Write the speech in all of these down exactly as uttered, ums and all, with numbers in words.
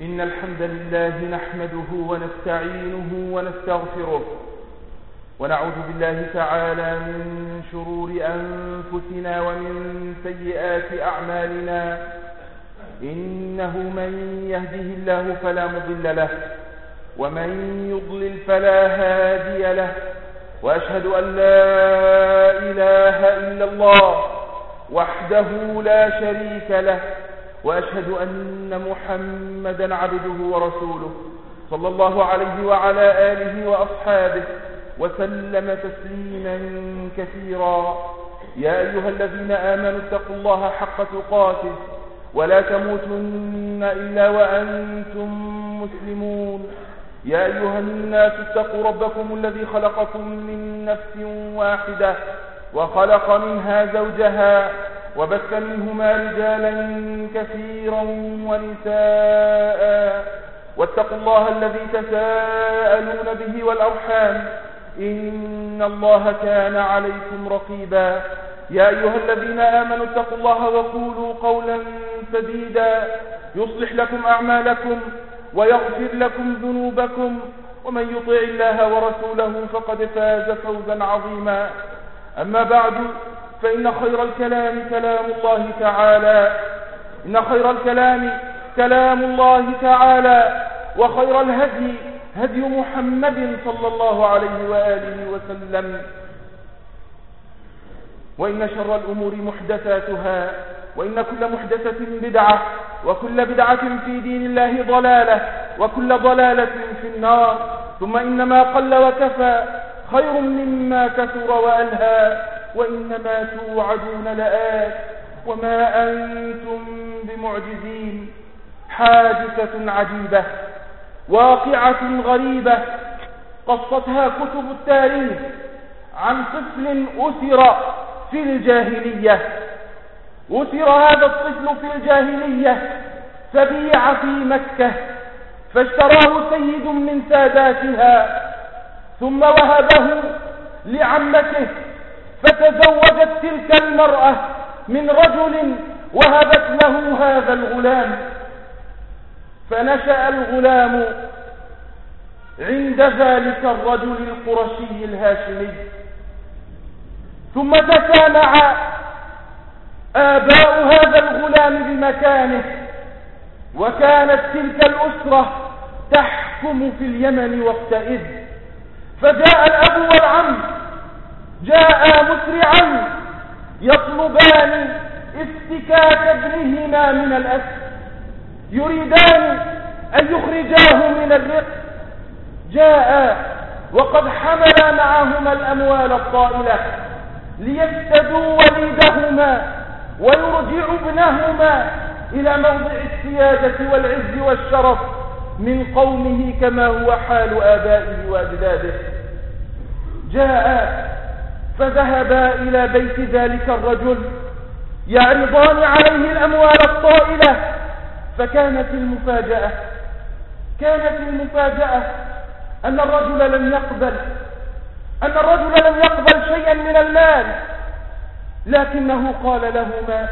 إن الحمد لله نحمده ونستعينه ونستغفره ونعوذ بالله تعالى من شرور أنفسنا ومن سيئات أعمالنا. إنه من يهده الله فلا مضل له ومن يضلل فلا هادي له، وأشهد أن لا إله إلا الله وحده لا شريك له، وأشهد أن محمدا عبده ورسوله صلى الله عليه وعلى آله وأصحابه وسلم تسليما كثيرا. يا أيها الذين آمنوا اتقوا الله حق تقاته ولا تموتن إلا وأنتم مسلمون. يا أيها الناس اتقوا ربكم الذي خلقكم من نفس واحدة وخلق منها زوجها وبث منهما رجالا كثيرا ونساء، واتقوا الله الذي تساءلون به والأرحام إن الله كان عليكم رقيبا. يا أيها الذين آمنوا اتقوا الله وقولوا قولا سديدا يصلح لكم أعمالكم ويغفر لكم ذنوبكم، ومن يطع الله ورسوله فقد فاز فوزا عظيما. أما بعد، فإن خير الكلام كلام الله تعالى إن خير الكلام كلام الله تعالى وخير الهدي هدي محمد صلى الله عليه وآله وسلم، وإن شر الأمور محدثاتها، وإن كل محدثة بدعة، وكل بدعة في دين الله ضلالة، وكل ضلالة في النار. ثم إنما قل وكفى خير مما كثر وألهى، وإنما توعدون لآت وما أنتم بمعجزين. حادثة عجيبة واقعة غريبة قصتها كتب التاريخ عن طفل أسر في الجاهلية. أسر هذا الطفل في الجاهلية فبيع في مكة، فاشتراه سيد من ساداتها ثم وهبه لعمته، فتزوجت تلك المرأة من رجل وهبت له هذا الغلام، فنشأ الغلام عند ذلك الرجل القرشي الهاشمي. ثم تسامع آباء هذا الغلام بمكانه، وكانت تلك الأسرة تحكم في اليمن وقتئذ. فجاء الأب والعم جاء مسرعا يطلبان افتكاك ابنهما من الأسر، يريدان أن يخرجاه من الرق. جاء وقد حملا معهما الأموال الطائلة ليفتدوا وليدهما ويرجعوا ابنهما إلى موضع السيادة والعز والشرف من قومه كما هو حال آبائه وأجداده. جاء فذهبا إلى بيت ذلك الرجل يعرضان عليه الأموال الطائلة. فكانت المفاجأة كانت المفاجأة أن الرجل لم يقبل أن الرجل لم يقبل شيئا من المال، لكنه قال لهما: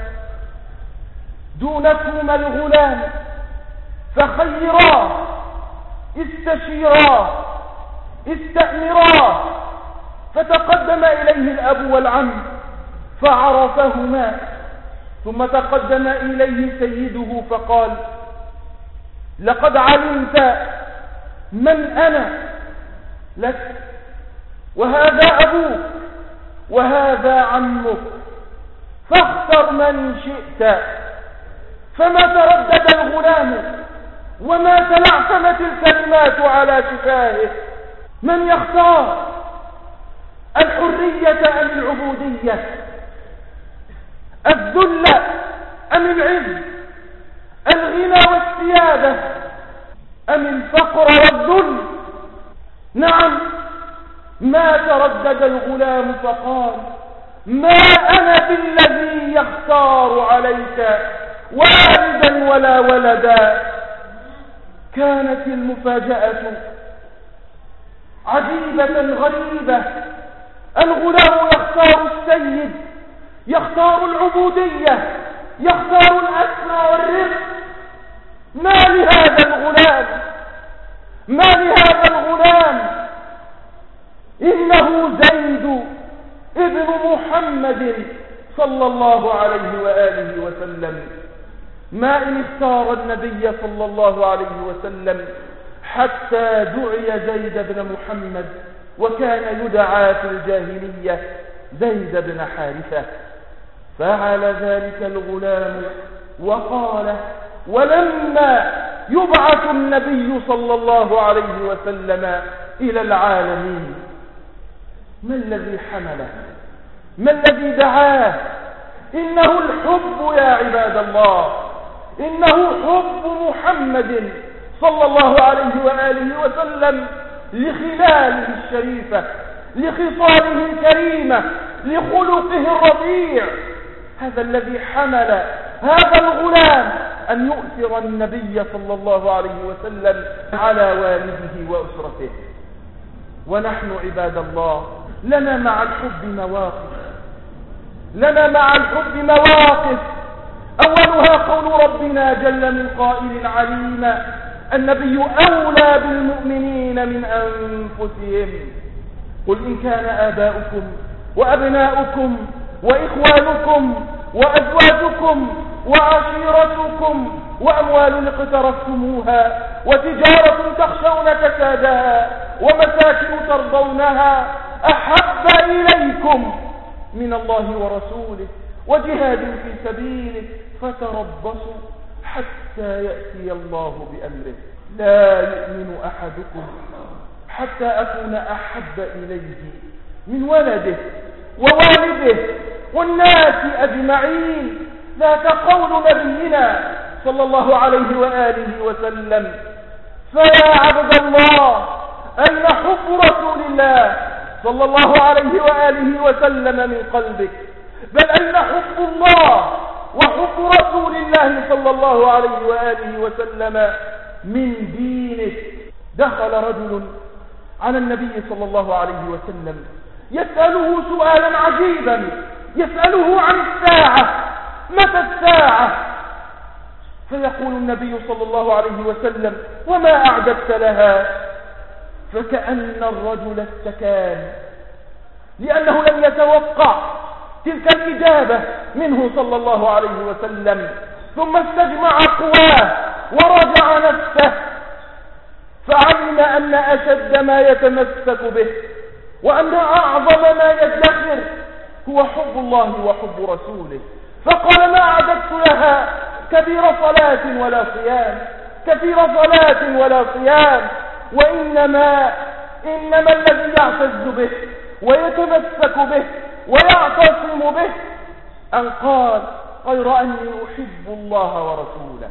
دونكما الغلام، فخيراه، استشيراه، استأمراه. فتقدم إليه الأب والعم فعرفهما، ثم تقدم إليه سيده فقال: لقد علمت من أنا لك، وهذا أبوك وهذا عمك، فاختر من شئت. فما تردد الغلام وما تلعثمت الكلمات على شفاهه. من يختار؟ الحرية أم العبودية؟ الذل أم العز؟ الغنى والسيادة أم الفقر والذل؟ نعم، ما تردد الغلام فقال: ما أنا بالذي يختار عليك والدا ولا ولدا. كانت المفاجأة عجيبة غريبة. الغلام يختار السيد، يختار العبودية، يختار الأسمى والرزق. ما لهذا الغلام ما لهذا الغلام؟ إنه زيد ابن محمد صلى الله عليه وآله وسلم. ما إن اختار النبي صلى الله عليه وسلم حتى دعي زيد بن محمد، وكان يدعى في الجاهلية زيد بن حارثة. فعل ذلك الغلام وقال: ولما يبعث النبي صلى الله عليه وسلم إلى العالمين، ما الذي حمله؟ ما الذي دعاه؟ إنه الحب يا عباد الله، إنه حب محمد صلى الله عليه وآله وسلم لخلاله الشريفة، لخصاله الكريمة، لخلقه الرفيع. هذا الذي حمل هذا الغلام أن يؤثر النبي صلى الله عليه وسلم على والده وأسرته. ونحن عباد الله لنا مع الحب مواقف، لنا مع الحب مواقف. أولها قول ربنا جل من قائل عليم: النبي أولى بالمؤمنين من أنفسهم. قل إن كان آباؤكم وأبناؤكم وإخوانكم وأزواجكم وعشيرتكم وأموال اقترفتموها وتجارة تخشون كسادها ومساكن ترضونها أحب إليكم من الله ورسوله وجهاد في سبيله فتربصوا حتى يأتي الله بأمره. لا يؤمن أحدكم حتى أكون أحب إليه من ولده ووالده والناس أجمعين. ذات قول نبينا صلى الله عليه وآله وسلم: فيا عبد الله أين حب رسول الله صلى الله عليه وآله وسلم من قلبك؟ بل أين حب الله وحب رسول الله صلى الله عليه وآله وسلم من دينك؟ دخل رجل على النبي صلى الله عليه وسلم يسأله سؤالا عجيبا، يسأله عن الساعة: متى الساعة؟ فيقول النبي صلى الله عليه وسلم: وما أعددت لها؟ فكأن الرجل استكان، لأنه لم يتوقع تلك الإجابة منه صلى الله عليه وسلم، ثم استجمع قواه ورجع نفسه، فعلم أن أشد ما يتمسك به وأن أعظم ما يدخر هو حب الله وحب رسوله. فقال: ما أعددت لها كبير صلاة ولا صيام، كثير صلاة ولا صيام، وإنما إنما الذي يعتز به ويتمسك به ويعتصم به أن قال: غير أني أحب الله ورسوله.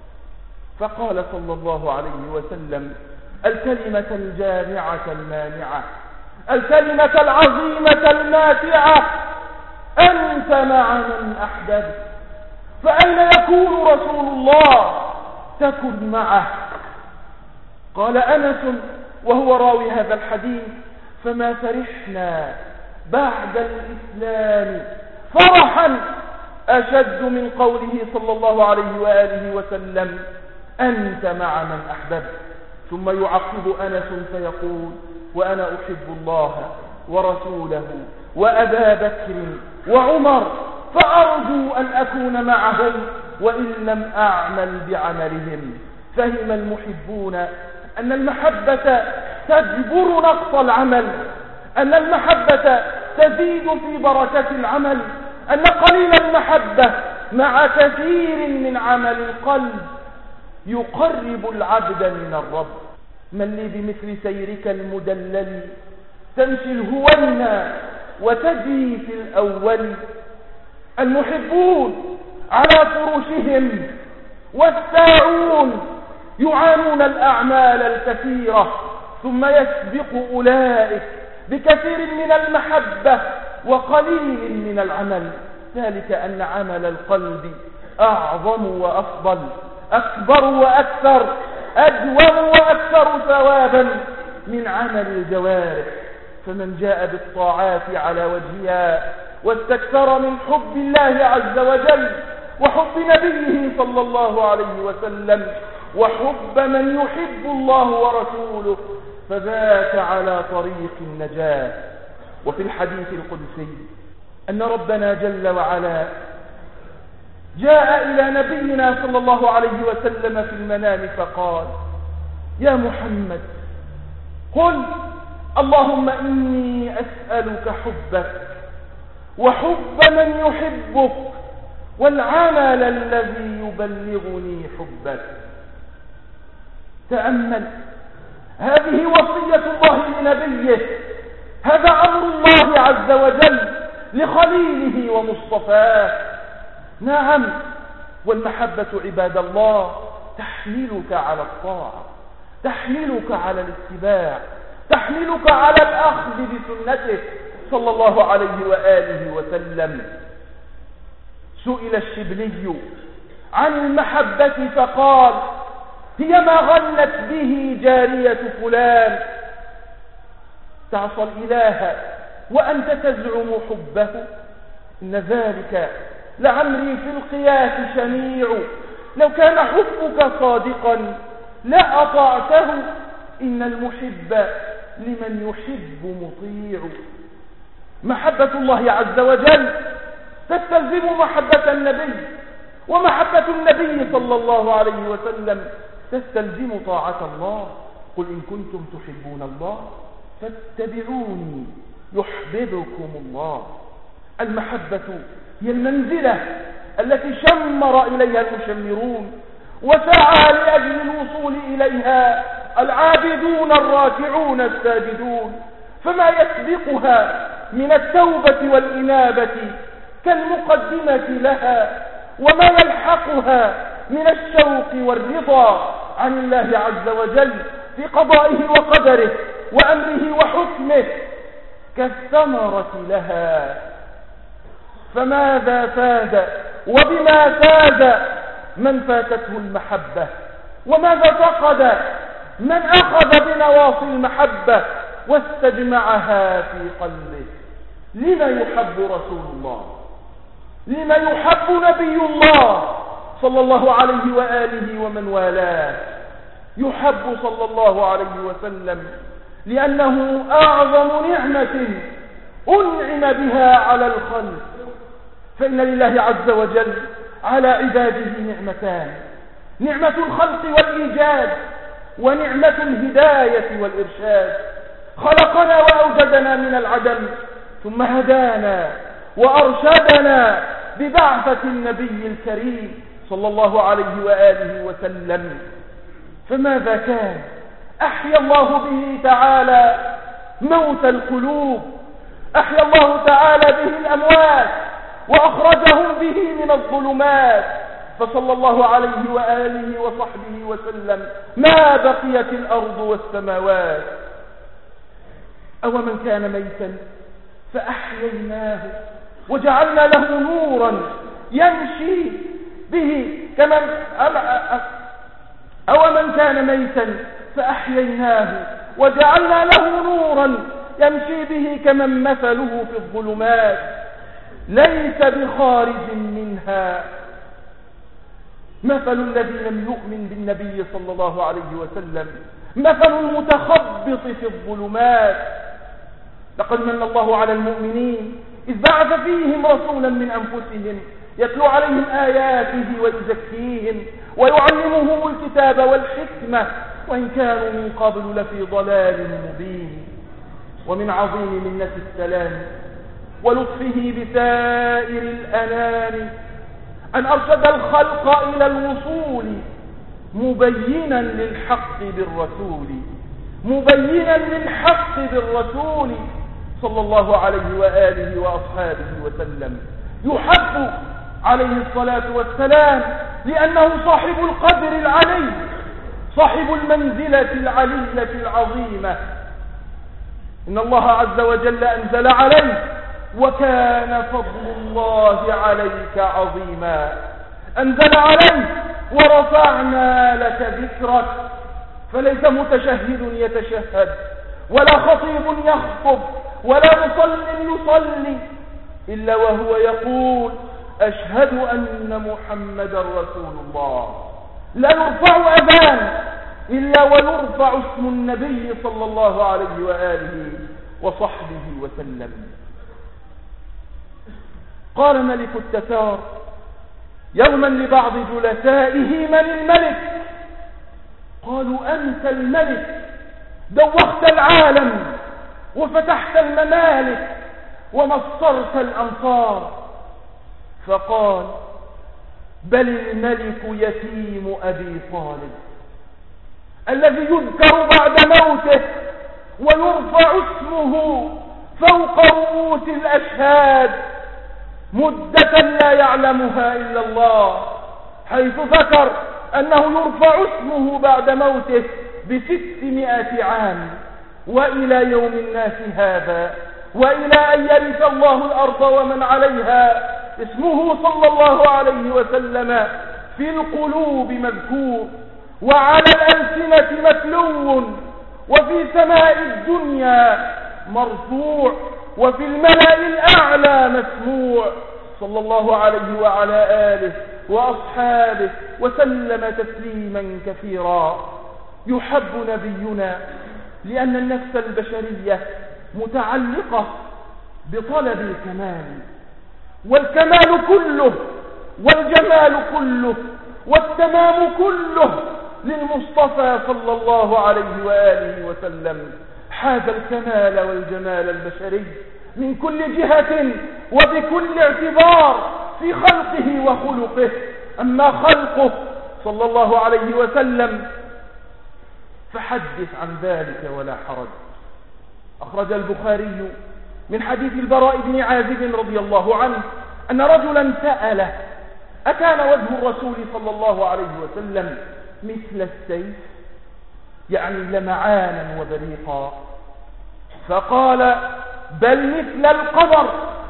فقال صلى الله عليه وسلم: الكلمة الجامعة المانعة، الكلمة العظيمة الماتعة: أنت مع من أحببت. فأين يكون رسول الله؟ تكن معه. قال أنس وهو راوي هذا الحديث: فما فرحنا بعد الإسلام فرحا أشد من قوله صلى الله عليه وآله وسلم: أنت مع من أحببت. ثم يعقب أنس فيقول: وأنا أحب الله ورسوله وأبا بكر وعمر، فأرجو أن أكون معهم وإن لم أعمل بعملهم. فهم المحبون أن المحبة تجبر نقص العمل، أن المحبة تزيد في بركة العمل، أن قليل المحبة مع كثير من عمل القلب يقرب العبد من الرب. من لي بمثل سيرك المدلل تمشي الهوينا وتجي في الأول. المحبون على فرشهم والساعون يعانون الأعمال الكثيرة، ثم يسبق أولئك بكثير من المحبة وقليل من العمل، ذلك أن عمل القلب أعظم وأفضل، أكبر وأكثر، أدوم وأكثر ثوابا من عمل الجوارح. فمن جاء بالطاعات على وجهها واستكثر من حب الله عز وجل وحب نبيه صلى الله عليه وسلم وحب من يحب الله ورسوله، فذاك على طريق النجاة. وفي الحديث القدسي أن ربنا جل وعلا جاء إلى نبينا صلى الله عليه وسلم في المنام فقال: يا محمد قل اللهم إني أسألك حبك وحب من يحبك والعمل الذي يبلغني حبك. تأمل، هذه وصية الله لنبيه، هذا أمر الله عز وجل لخليله ومصطفاه. نعم، والمحبة عباد الله تحملك على الطاعة، تحملك على الاتباع، تحملك على الأخذ بسنته صلى الله عليه وآله وسلم. سئل الشبلي عن المحبة فقال: هي ما غنت به جارية فلان. تعصى الإله وأنت تزعم حبه؟ إن ذلك لعمري في القياس شنيع، لو كان حبك صادقا لأطعته، إن المحب لمن يحب مطيع. محبة الله عز وجل تستلزم محبة النبي، ومحبة النبي صلى الله عليه وسلم تستلزم طاعة الله. قل إن كنتم تحبون الله فاتبعوني يحببكم الله. المحبة هي المنزلة التي شمر إليها المشمرون وسعى لأجل الوصول إليها العابدون الراكعون الساجدون، فما يسبقها من التوبة والإنابة كالمقدمة لها، وما يلحقها من الشوق والرضا عن الله عز وجل في قضائه وقدره وأمره وحكمه كالثمرة لها. فماذا فاد وبما فاد من فاتته المحبة، وماذا فقد من أخذ بنواصي المحبة واستجمعها في قلبه. لما يحب رسول الله؟ لما يحب نبي الله صلى الله عليه وآله ومن والاه؟ يحب صلى الله عليه وسلم لأنه أعظم نعمة أنعم بها على الخلق. فإن لله عز وجل على عباده نعمتان: نعمة الخلق والإيجاد، ونعمة الهداية والإرشاد. خلقنا وأوجدنا من العدم، ثم هدانا وأرشدنا ببعثة النبي الكريم صلى الله عليه وآله وسلم. فماذا كان؟ أحيا الله به تعالى موت القلوب، أحيا الله تعالى به الأموات وأخرجهم به من الظلمات. فصلى الله عليه وآله وصحبه وسلم ما بقيت الأرض والسماوات. أو من كان ميتا فأحييناه وجعلنا له نورا يمشي به كمن أو من كان ميتا فأحييناه وجعلنا له نورا يمشي به كمن مثله في الظلمات ليس بخارج منها. مثل الذي لم يؤمن بالنبي صلى الله عليه وسلم مثل المتخبط في الظلمات. لقد من الله على المؤمنين إذ بعث فيهم رسولا من أنفسهم يتلو عليهم آياته ويزكيهم ويعلمهم الكتاب والحكمة وإن كانوا من قبل لفي ضلال مبين. ومن عظيم منة السلام ولطفه بسائر الأنام أن أرشد الخلق إلى الوصول مبينا للحق بالرسول، مبينا للحق بالرسول صلى الله عليه وآله وأصحابه وسلم. يحب عليه الصلاة والسلام لأنه صاحب القدر العلي، صاحب المنزلة العلية العظيمة. إن الله عز وجل أنزل عليه: وكان فضل الله عليك عظيما. أنزل عليه: ورفعنا لك ذكرك. فليس متشهد يتشهد، ولا خطيب يخطب، ولا مصل يصلي إلا وهو يقول: أشهد أن محمدا رسول الله. لا يرفع أذان إلا ويرفع اسم النبي صلى الله عليه وآله وصحبه وسلم. قال ملك التتار يوما لبعض جلسائه: من الملك؟ قالوا: أنت الملك، دوخت العالم وفتحت الممالك ومصرت الأمصار. فقال: بل الملك يتيم أبي طالب الذي يذكر بعد موته ويرفع اسمه فوق رؤوس الأشهاد مدة لا يعلمها إلا الله، حيث ذكر أنه يرفع اسمه بعد موته بستمائة عام، وإلى يوم الناس هذا وإلى أن يرث الله الأرض ومن عليها اسمه صلى الله عليه وسلم في القلوب مذكور، وعلى الألسنة متلو، وفي سماء الدنيا مرفوع، وفي الملأ الأعلى مسموع، صلى الله عليه وعلى آله وأصحابه وسلم تسليما كثيرا. يحب نبينا لأن النفس البشرية متعلقة بطلب الكمال، والكمال كله والجمال كله والتمام كله للمصطفى صلى الله عليه وآله وسلم. حاز الكمال والجمال البشري من كل جهة وبكل اعتبار في خلقه وخلقه. أما خلقه صلى الله عليه وسلم فحدث عن ذلك ولا حرج. أخرج البخاري من حديث البراء بن عازب رضي الله عنه أن رجلا سأله: أكان وجه الرسول صلى الله عليه وسلم مثل السيف، يعني لمعانا وبريقا؟ فقال: بل مثل القمر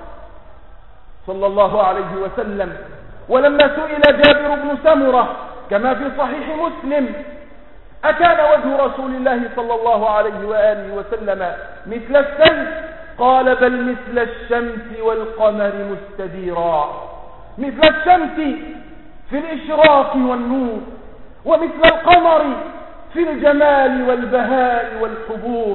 صلى الله عليه وسلم. ولما سئل جابر بن سمرة كما في صحيح مسلم: أكان وجه رسول الله صلى الله عليه وآله وسلم مثل السيف؟ قال: بل مثل الشمس والقمر مستديرا. مثل الشمس في الإشراق والنور، ومثل القمر في الجمال والبهاء والحبور.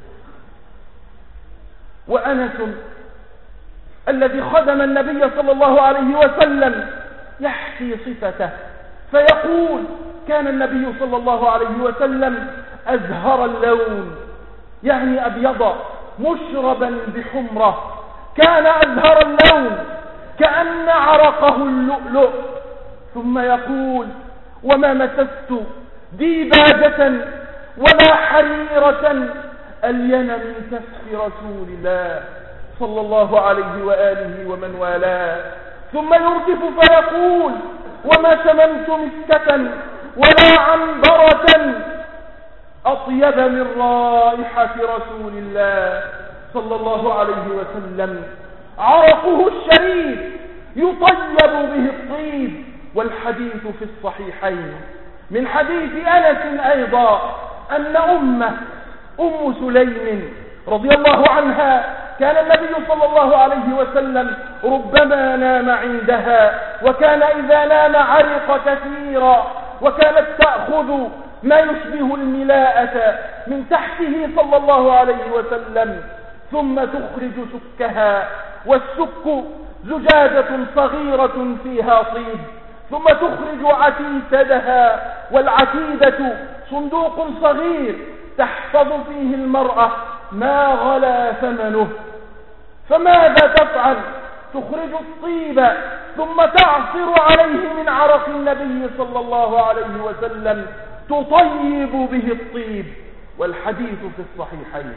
وأنس الذي خدم النبي صلى الله عليه وسلم يحكي صفته فيقول: كان النبي صلى الله عليه وسلم أزهر اللون، يعني أبيض مشربا بحمرة، كان أزهر اللون كأن عرقه اللؤلؤ. ثم يقول: وما مسست ديباجة ولا حريرة ألين من كف رسول الله صلى الله عليه وآله ومن والاه. ثم يرتف فيقول: وما شممت مسكة ولا عنبرة أطيب من رائحة رسول الله صلى الله عليه وسلم. عرقه الشريف يطيب به الطيب. والحديث في الصحيحين من حديث أنس أيضا أن أمه أم سليم رضي الله عنها كان النبي صلى الله عليه وسلم ربما نام عندها، وكان إذا نام عرق كثيرا، وكانت تأخذ ما يشبه الملاءة من تحته صلى الله عليه وسلم ثم تخرج سكها، والسك زجاجة صغيرة فيها طيب، ثم تخرج عتيدها، والعتيدة صندوق صغير تحفظ فيه المرأة ما غلا ثمنه. فماذا تفعل؟ تخرج الطيب ثم تعصر عليه من عرق النبي صلى الله عليه وسلم تطيب به الطيب، والحديث في الصحيحين.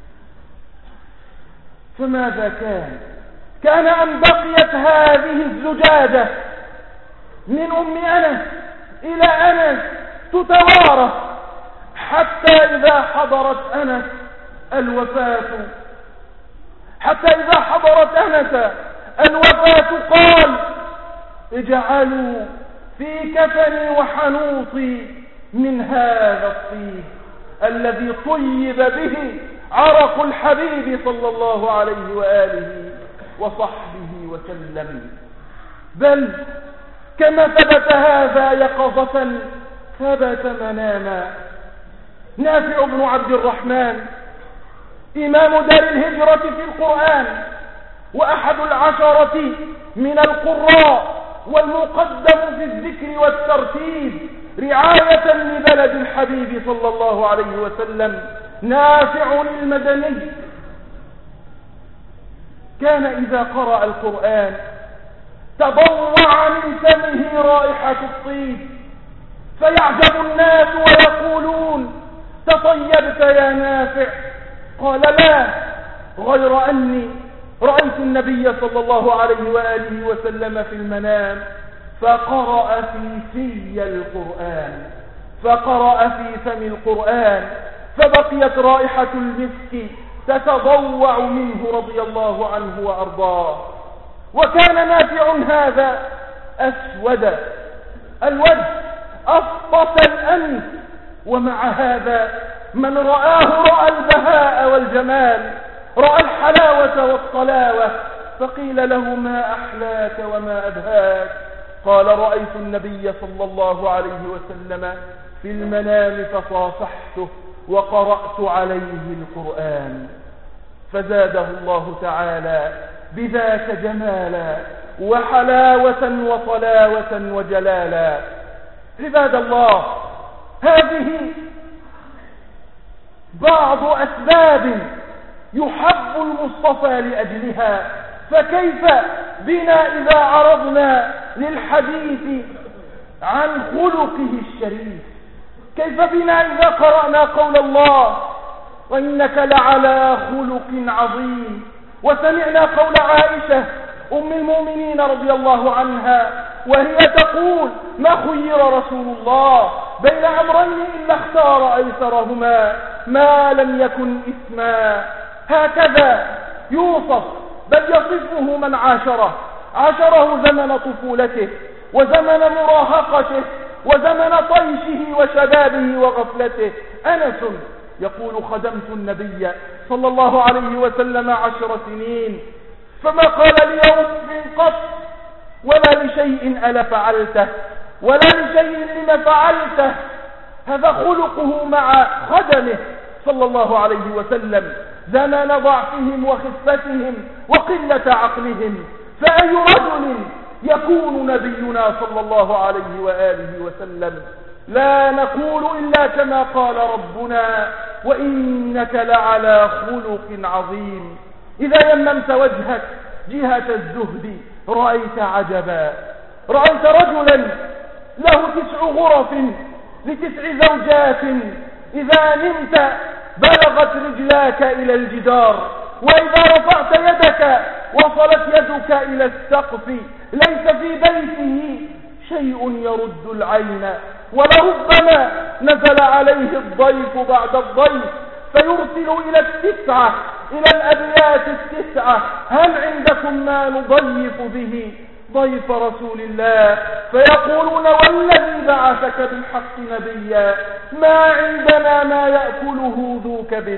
فماذا كان؟ كان أن بقيت هذه الزجاجة من أم أنس إلى أنس تتوارث، حتى إذا حضرت أنس الوفاة حتى إذا حضرت أنس الوفاة قال: اجعلوا في كفني وحنوطي من هذا الطيب الذي طيب به عرق الحبيب صلى الله عليه وآله وصحبه وسلم. بل كما ثبت هذا يقظة ثبت مناما. نافع بن عبد الرحمن إمام دار الهجرة في القرآن، وأحد العشرة من القراء، والمقدم في الذكر والترتيب رعاية لبلد الحبيب صلى الله عليه وسلم، نافع المدني، كان إذا قرأ القرآن تضوع من فمه رائحة الطيب، فيعجب الناس ويقولون: تطيبت يا نافع؟ قال: لا، غير أني رأيت النبي صلى الله عليه وآله وسلم في المنام فقرأ في في القرآن فقرأ في فم القرآن فبقيت رائحة المسك تتضوع منه رضي الله عنه وأرضاه. وكان نافع هذا أسود الوجه أفطس الأنف، ومع هذا من رآه رأى البهاء والجمال، رأى الحلاوة والطلاوة، فقيل له: ما أحلاك وما أبهاك؟ قال: رأيت النبي صلى الله عليه وسلم في المنام فصافحته وقرأت عليه القرآن، فزاده الله تعالى بذاك جمالا وحلاوة وطلاوة وجلالا. عباد الله، هذه بعض أسباب يحب المصطفى لأجلها، فكيف بنا إذا عرضنا للحديث عن خلقه الشريف؟ كيف بنا إذا قرأنا قول الله: وإنك لعلى خلق عظيم، وسمعنا قول عائشة أم المؤمنين رضي الله عنها وهي تقول: ما خير رسول الله بين أمرين إلا اختار أيسرهما ما لم يكن إثما. هكذا يوصف بل يصفه من عاشره عاشره زمن طفولته وزمن مراهقته وزمن طيشه وشبابه وغفلته. أنس يقول: خدمت النبي صلى الله عليه وسلم عشر سنين فما قال لي يوم قط ولا لشيء ألا فعلته ولا لشيء لما فعلته. هذا خلقه مع خدمه صلى الله عليه وسلم زمن ضعفهم وخفتهم وقلة عقلهم. فأي رجل يكون نبينا صلى الله عليه وآله وسلم؟ لا نقول إلا كما قال ربنا: وإنك لعلى خلق عظيم. إذا يممت وجهك جهة الزهد رأيت عجبا، رأيت رجلا له تسع غرف لتسع زوجات، إذا نمت بلغت رجلاك إلى الجدار، وإذا رفعت يدك وصلت يدك إلى السقف. ليس في بيته شيء يرد العين، ولربما نزل عليه الضيف بعد الضيف فيرسل إلى التسعة إلى الأبيات التسعة: هل عندكم ما نضيف به ضيف رسول الله؟ فيقولون: والذي بعثك بالحق نبيا ما عندنا ما يأكله ذو كبد.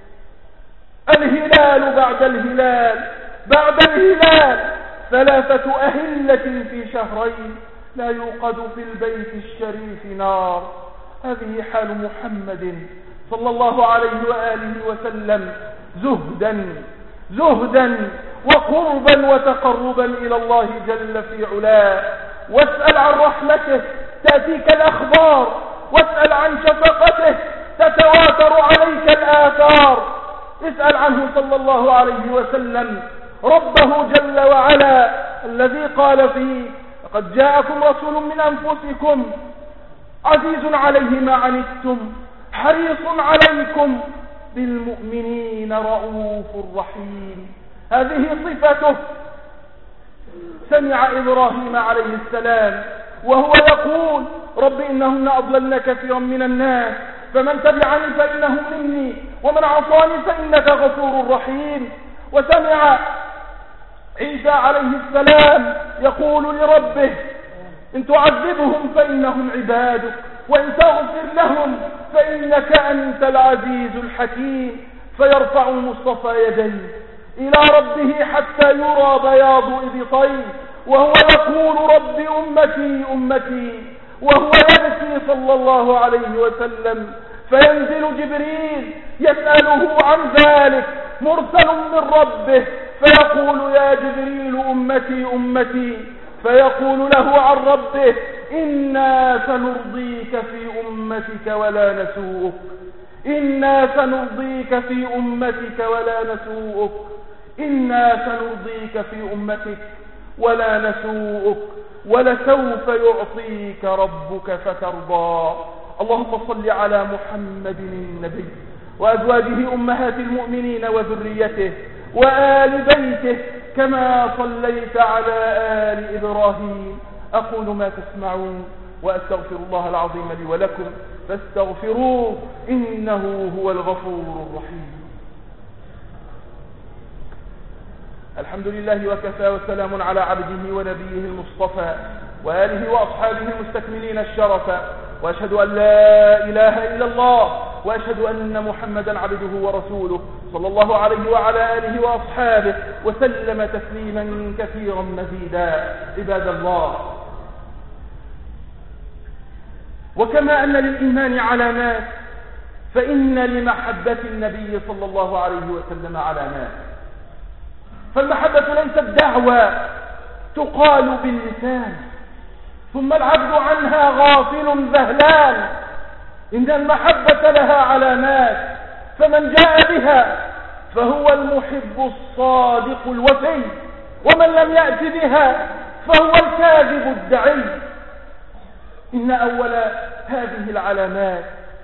الهلال بعد الهلال بعد الهلال، ثلاثة أهلة في شهرين لا يوقد في البيت الشريف نار. هذه حال محمد صلى الله عليه وآله وسلم، زهدا زهدا وقربا وتقربا إلى الله جل في علاه. واسأل عن رحمته تأتيك الأخبار، واسأل عن شفقته تتواتر عليك الآثار. اسأل عنه صلى الله عليه وسلم ربه جل وعلا الذي قال فيه: لقد جاءكم رسول من أنفسكم عزيز عليه ما عنتم حريص عليكم بالمؤمنين رؤوف رحيم. هذه صفته. سمع إبراهيم عليه السلام وهو يقول: رب إنهن أضللن كثيرا من الناس فمن تبعني فإنه مني ومن عصاني فإنك غفور رحيم. وسمع عيسى عليه السلام يقول لربه: إن تعذبهم فإنهم عبادك وإن تغفر لهم فإنك أنت العزيز الحكيم. فيرفع المصطفى يديه إلى ربه حتى يرى بياض إبطيه وهو يقول: رب أمتي أمتي وهو يبكي صلى الله عليه وسلم، فينزل جبريل يسأله عن ذلك مرسل من ربه، فيقول يا جبريل أمتي أمتي، فيقول له عن ربه إنا سنرضيك في أمتك ولا نسوءك، إنا سنرضيك في أمتك ولا نسوءك، إنا سنرضيك في أمتك ولا نسوءك، ولسوف يعطيك ربك فترضى. اللهم صل على محمد النبي وأزواجه أمهات المؤمنين وذريته وآل بيته كما صليت على آل إبراهيم. أقول ما تسمعون وأستغفر الله العظيم لي ولكم فاستغفروه إنه هو الغفور الرحيم. الحمد لله وكفى، وسلام على عبده ونبيه المصطفى وآله وأصحابه المستكملين الشرفا، وأشهد أن لا إله إلا الله، وأشهد أن محمدا عبده ورسوله صلى الله عليه وعلى آله وأصحابه وسلم تسليما كثيرا مزيدا. عباد الله، وكما أن للإيمان علامات، فإن لمحبة النبي صلى الله عليه وسلم علامات. فالمحبة ليست دعوى تقال باللسان ثم العبد عنها غافل ذهلان، إن المحبة لها علامات، فمن جاء بها فهو المحب الصادق الوفي، ومن لم يأت بها فهو الكاذب الدعي. إن أول هذه العلامات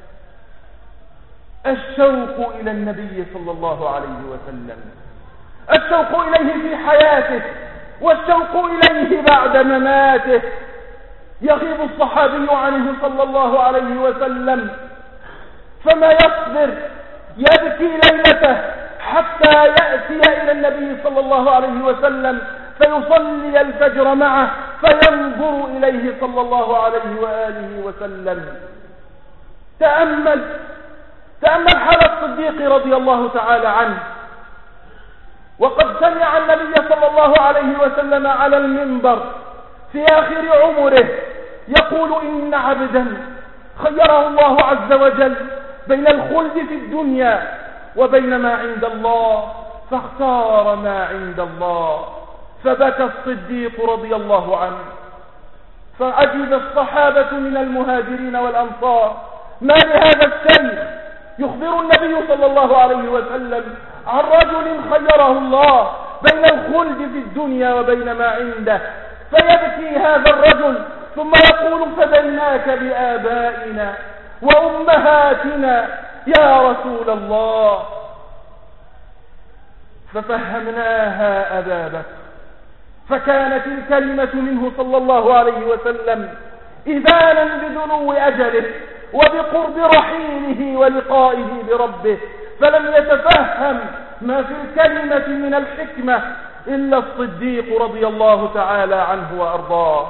الشوق إلى النبي صلى الله عليه وسلم، الشوق إليه في حياته والشوق إليه بعد مماته. يغيب الصحابي عنه صلى الله عليه وسلم فما يصبر، يبكي ليلته حتى يأتي إلى النبي صلى الله عليه وسلم فيصلي الفجر معه، فينظر إليه صلى الله عليه وآله وسلم. تأمل تأمل حال الصديق رضي الله تعالى عنه، وقد سمع النبي صلى الله عليه وسلم على المنبر في آخر عمره يقول إن عبدا خيره الله عز وجل بين الخلد في الدنيا وبين ما عند الله، فاختار ما عند الله. فبكى الصديق رضي الله عنه، فعجب الصحابة من المهاجرين والأنصار، ما لهذا الشيخ يخبر النبي صلى الله عليه وسلم عن رجل خيره الله بين الخلد في الدنيا وبين ما عنده، فيبكي هذا الرجل ثم يقول فديناك بآبائنا وأمهاتنا يا رسول الله. ففهمناها أبا بكر، فكانت الكلمة منه صلى الله عليه وسلم إذانا بدنو أجله وبقرب رحيله ولقائه بربه، فلم يتفهم ما في الكلمة من الحكمة إلا الصديق رضي الله تعالى عنه وأرضاه.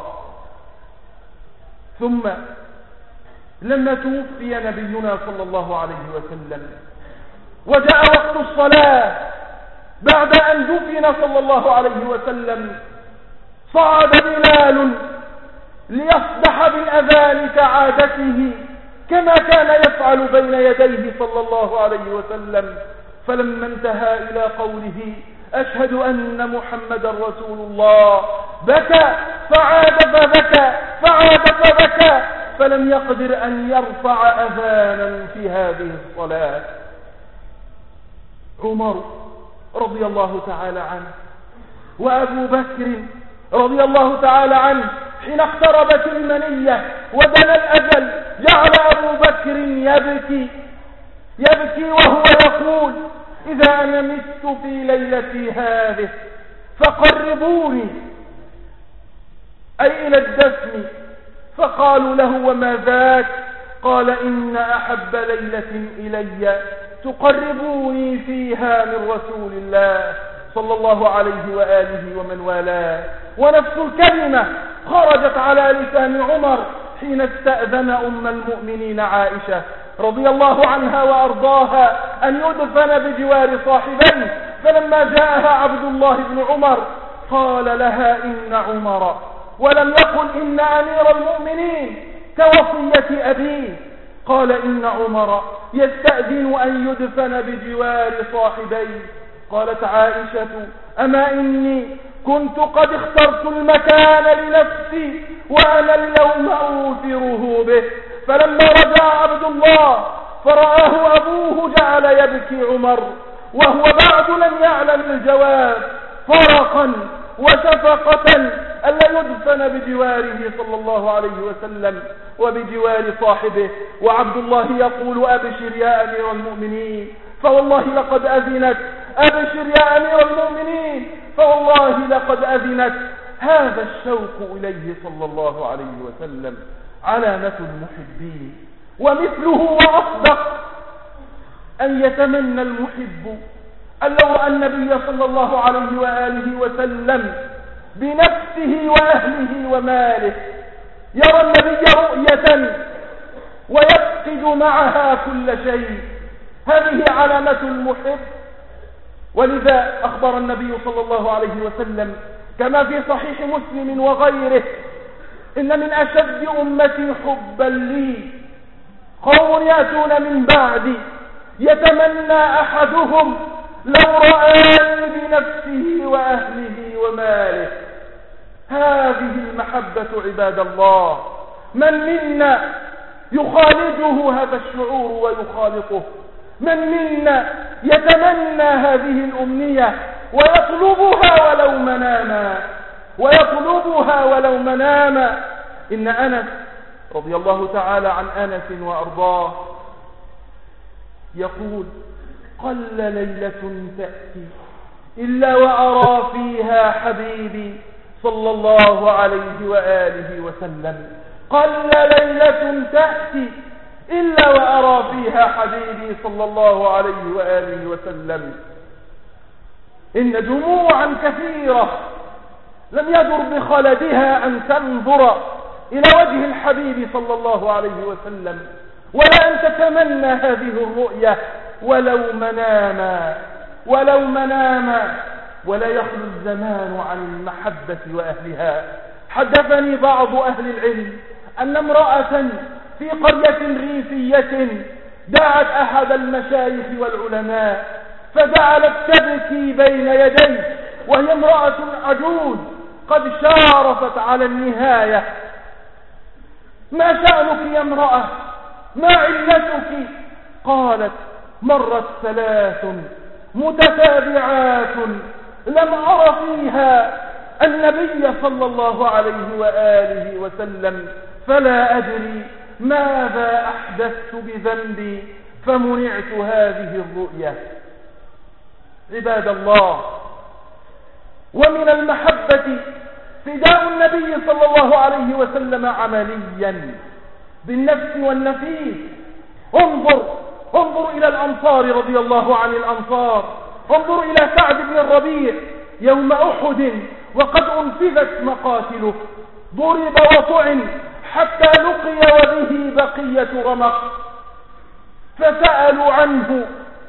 ثم لما توفي نبينا صلى الله عليه وسلم وجاء وقت الصلاة بعد أن دفن صلى الله عليه وسلم، صعد بلال ليصدح بالأذان كعادته كما كان يفعل بين يديه صلى الله عليه وسلم. فلما انتهى إلى قوله أشهد أن محمدا رسول الله بكى فعاد فبكى فعاد فبكى، فلم يقدر أن يرفع أذانا في هذه الصلاة. عمر رضي الله تعالى عنه وأبو بكر رضي الله تعالى عنه حين اقتربت المنية ودنا الأجل جعل أبو بكر يبكي يبكي وهو يقول إذا أنا مت في ليلتي هذه فقربوني، أي إلى الدفن. فقالوا له وما ذاك؟ قال إن أحب ليلة إلي تقربوني فيها من رسول الله صلى الله عليه وآله ومن والاه. ونفس الكلمة خرجت على لسان عمر حين استأذن أم المؤمنين عائشة رضي الله عنها وأرضاها أن يدفن بجوار صاحبيه، فلما جاءها عبد الله بن عمر قال لها إن عمر، ولم يقل إن أمير المؤمنين، كوصية أبيه. قال إن عمر يستأذن أن يدفن بجوار صاحبيه. قالت عائشة أما إني كنت قد اخترت المكان لنفسي وأنا اليوم أوثره به. فلما رجع عبد الله فرآه أبوه جعل يبكي عمر وهو بعد لم يعلم الجواب فرقا وشفقة ألا يدفن بجواره صلى الله عليه وسلم وبجوار صاحبه. وعبد الله يقول أبشر يا أمير المؤمنين فوالله لقد أذنت، أبشر يا أمير المؤمنين فوالله لقد أذنت. هذا الشوق إليه صلى الله عليه وسلم علامة المحبين. ومثله وأصدق أن يتمنى المحب أن لو رأى النبي صلى الله عليه وآله وسلم بنفسه وأهله وماله، يرى النبي رؤية ويفقد معها كل شيء. هذه علامة المحب. ولذا أخبر النبي صلى الله عليه وسلم كما في صحيح مسلم وغيره إن من أشد أمتي حبا لي قوم يأتون من بعدي يتمنى أحدهم لو رآني بنفسه وأهله وماله. هذه المحبة عباد الله من منا يخالجه هذا الشعور ويخالطه؟ من منا يتمنى هذه الأمنية ويطلبها ولو مناما ويطلبها ولو مناما؟ إن أنس رضي الله تعالى عن أنس وأرضاه يقول قل ليلة تأتي إلا وأرى فيها حبيبي صلى الله عليه وآله وسلم. قل ليلة تأتي إلا وأرى فيها حبيبي صلى الله عليه وآله وسلم. إن دموعا كثيرة لم يدر بخلدها أن تنظر إلى وجه الحبيب صلى الله عليه وسلم ولا أن تتمنى هذه الرؤية ولو مناما ولو مناما. ولا يخلو الزمان عن المحبة وأهلها. حدثني بعض أهل العلم أن امرأة في قرية ريفية دعت أحد المشايخ والعلماء فجعلت تبكي بين يديه وهي امرأة عجوز قد شارفت على النهاية. ما شأنك يا امرأة؟ ما علتك؟ قالت مرت ثلاث متتابعات لم أر فيها النبي صلى الله عليه وآله وسلم فلا أدري ماذا أحدثت بذنبي فمنعت هذه الرؤية. عباد الله، ومن المحبة فداء النبي صلى الله عليه وسلم عمليا بالنفس والنفيس. انظر انظر إلى الأنصار رضي الله عن الأنصار. انظر إلى سعد بن الربيع يوم أحد وقد أنفذت مقاتله، ضرب وطعن حتى لقي وبه بقية رمق، فسألوا عنه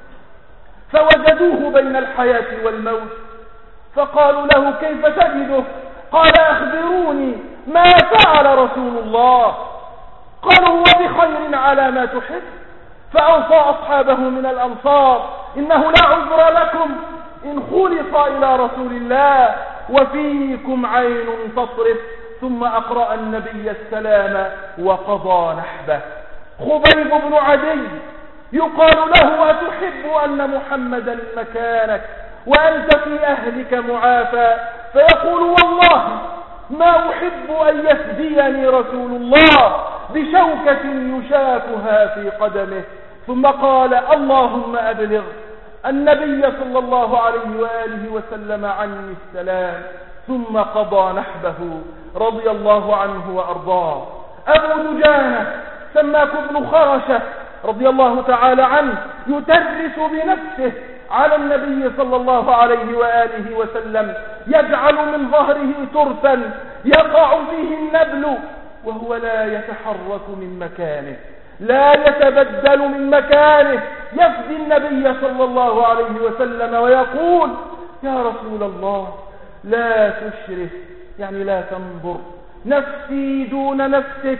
فوجدوه بين الحياة والموت، فقالوا له كيف تجده؟ قال أخبروني ما فعل رسول الله. قالوا هو بخير على ما تحب. فأوصى أصحابه من الأنصار إنه لا عذر لكم إن خلص إلى رسول الله وفيكم عين تصرف. ثم أقرأ النبي السلام وقضى نحبه. خبيب بن عدي يقال له أتحب أن محمدا مكانك وأنت في أهلك معافى؟ فيقول والله ما أحب أن يفديني رسول الله بشوكة يشاكها في قدمه. ثم قال اللهم أبلغ النبي صلى الله عليه وآله وسلم عني السلام. ثم قضى نحبه رضي الله عنه وأرضاه. أبو دجانة سماك بن خرشة رضي الله تعالى عنه يترس بنفسه على النبي صلى الله عليه وآله وسلم، يجعل من ظهره ترسا يقع فيه النبل وهو لا يتحرك من مكانه، لا يتبدل من مكانه، يفدي النبي صلى الله عليه وسلم ويقول يا رسول الله لا تشرف، يعني لا تنظر، نفسي دون نفسك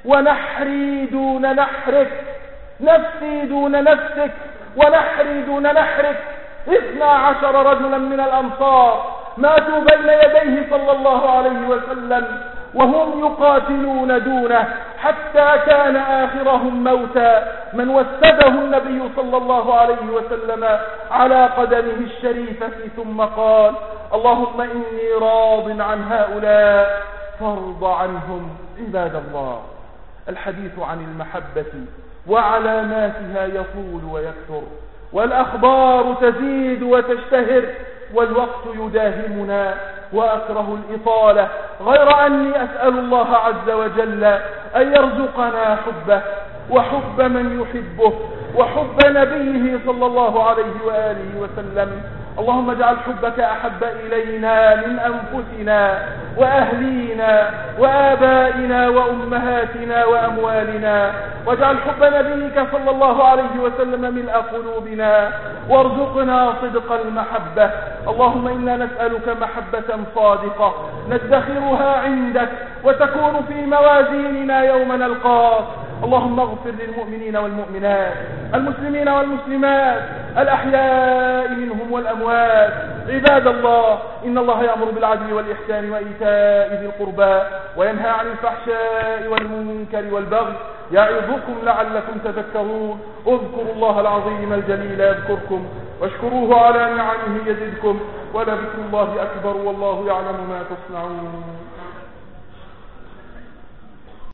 ونحري دون نحرك، نفسي دون نفسك ونحري دون نحرك. اثنا عشر رجلا من الأنصار ماتوا بين يديه صلى الله عليه وسلم وهم يقاتلون دونه، حتى كان آخرهم موتا من وسده النبي صلى الله عليه وسلم على قدمه الشريفة، ثم قال: اللهم إني راض عن هؤلاء فارض عنهم. عباد الله، الحديث عن المحبة وعلاماتها يطول ويكثر، والأخبار تزيد وتشتهر، والوقت يداهمنا وأكره الإطالة، غير أني أسأل الله عز وجل أن يرزقنا حبه وحب من يحبه وحب نبيه صلى الله عليه وآله وسلم. اللهم اجعل حبك أحب إلينا من أنفسنا وأهلينا وآبائنا وأمهاتنا وأموالنا، واجعل حب نبيك صلى الله عليه وسلم ملء قلوبنا، وارزقنا صدق المحبة. اللهم إنا نسألك محبة صادقة ندخرها عندك وتكون في موازيننا يوم نلقاك. اللهم اغفر للمؤمنين والمؤمنات، المسلمين والمسلمات، الأحياء منهم والأموات. عباد الله، إن الله يأمر بالعدل والإحسان وإيتاء ذي القربى وينهى عن الفحشاء والمنكر والبغي، يعظكم لعلكم تذكرون. اذكروا الله العظيم الجليل يذكركم، واشكروه على نعمه يزدكم، ولذكر الله أكبر، والله يعلم ما تصنعون.